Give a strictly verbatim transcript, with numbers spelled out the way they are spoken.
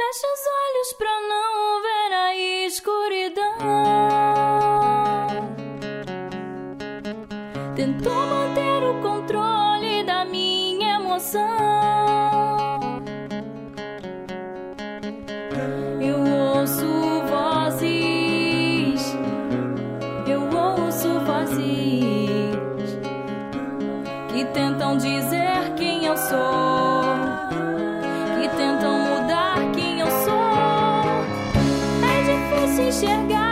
Fecha os olhos pra não ver a escuridão. Tento manter o controle da minha emoção. Eu ouço vozes, eu ouço vozes que tentam dizer quem eu sou, que tentam mudar quem eu sou. É difícil enxergar